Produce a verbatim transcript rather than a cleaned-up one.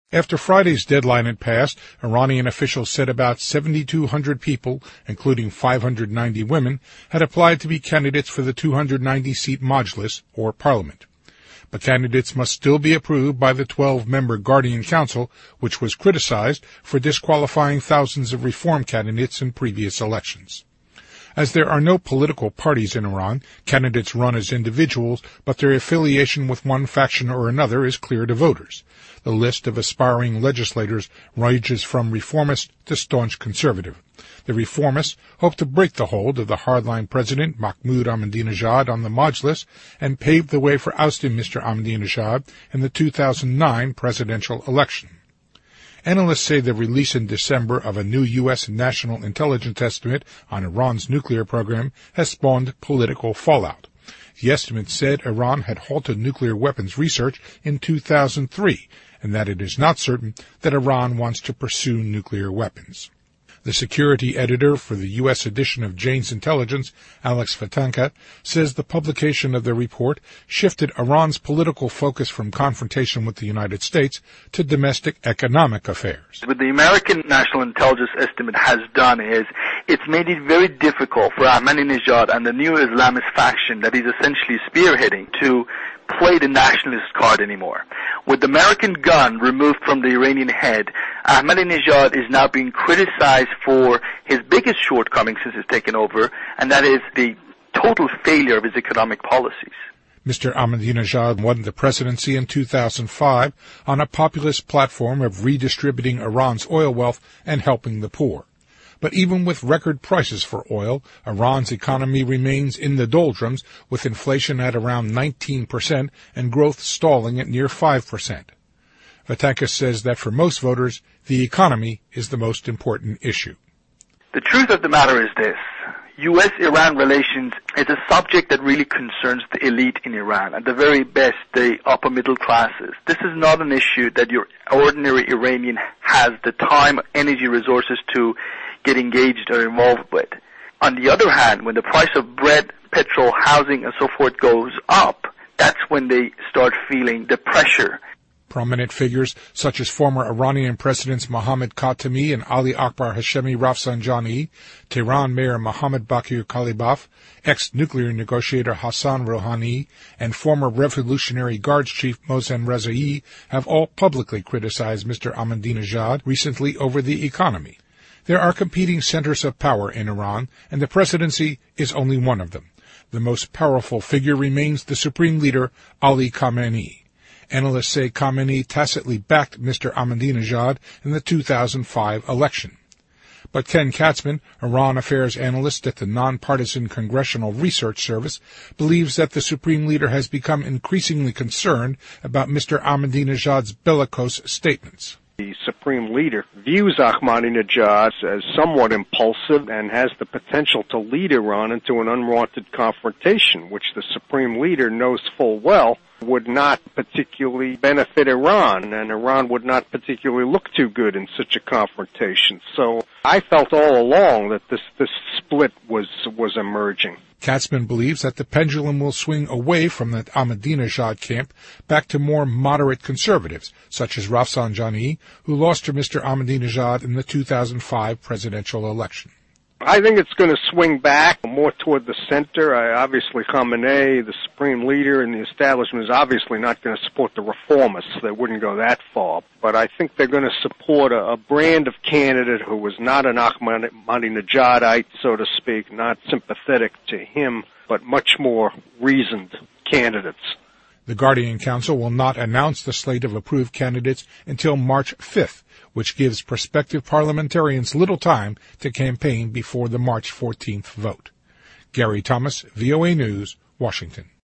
After Friday's deadline had passed, Iranian officials said about seventy-two hundred people, including five hundred ninety women, had applied to be candidates for the two hundred ninety seat Majlis, or parliament. But candidates must still be approved by the twelve-member Guardian Council, which was criticized for disqualifying thousands of reform candidates in previous elections. As there are no political parties in Iran, candidates run as individuals, but their affiliation with one faction or another is clear to voters. The list of aspiring legislators ranges from reformist to staunch conservative. The reformists hope to break the hold of the hardline president Mahmoud Ahmadinejad on the Majlis and pave the way for ousting Mister Ahmadinejad in the two thousand nine presidential election. Analysts say the release in December of a new U S national intelligence estimate on Iran's nuclear program has spawned political fallout. The estimate said Iran had halted nuclear weapons research in two thousand three, and that it is not certain that Iran wants to pursue nuclear weapons. The security editor for the U S edition of Jane's Intelligence, Alex Vatanka, says the publication of the report shifted Iran's political focus from confrontation with the United States to domestic economic affairs. What the American National Intelligence Estimate has done is it's made it very difficult for Ahmadinejad and the new Islamist faction that he's essentially spearheading to play the nationalist card anymore. With the American gun removed from the Iranian head, Ahmadinejad is now being criticized for his biggest shortcoming since he's taken over, and that is the total failure of his economic policies. Mister Ahmadinejad won the presidency in two thousand five on a populist platform of redistributing Iran's oil wealth and helping the poor. But even with record prices for oil, Iran's economy remains in the doldrums, with inflation at around nineteen percent and growth stalling at near five percent. Vatanka says that for most voters, the economy is the most important issue. The truth of the matter is this. U S Iran relations is a subject that really concerns the elite in Iran, at the very best, the upper middle classes. This is not an issue that your ordinary Iranian has the time, energy, resources to get engaged or involved with. On the other hand, when the price of bread, petrol, housing, and so forth goes up, that's when they start feeling the pressure. Prominent figures such as former Iranian Presidents Mohammad Khatami and Ali Akbar Hashemi Rafsanjani, Tehran Mayor Mohammad Bakir Kalibaf, ex-nuclear negotiator Hassan Rouhani, and former Revolutionary Guards Chief Mohsen Rezai have all publicly criticized Mister Ahmadinejad recently over the economy. There are competing centers of power in Iran, and the presidency is only one of them. The most powerful figure remains the supreme leader, Ali Khamenei. Analysts say Khamenei tacitly backed Mister Ahmadinejad in the two thousand five election. But Ken Katzman, Iran affairs analyst at the nonpartisan Congressional Research Service, believes that the supreme leader has become increasingly concerned about Mister Ahmadinejad's bellicose statements. The supreme leader views Ahmadinejad as somewhat impulsive and has the potential to lead Iran into an unwanted confrontation, which the supreme leader knows full well would not particularly benefit Iran, and Iran would not particularly look too good in such a confrontation. So I felt all along that this, this split was, was emerging. Katzman believes that the pendulum will swing away from the Ahmadinejad camp back to more moderate conservatives, such as Rafsanjani, who lost to Mister Ahmadinejad in the two thousand five presidential election. I think it's going to swing back more toward the center. I, obviously, Khamenei, the supreme leader in the establishment, is obviously not going to support the reformists. They wouldn't go that far. But I think they're going to support a, a brand of candidate who was not an Ahmadinejadite, so to speak, not sympathetic to him, but much more reasoned candidates. The Guardian Council will not announce the slate of approved candidates until March fifth, which gives prospective parliamentarians little time to campaign before the March fourteenth vote. Gary Thomas, V O A News, Washington.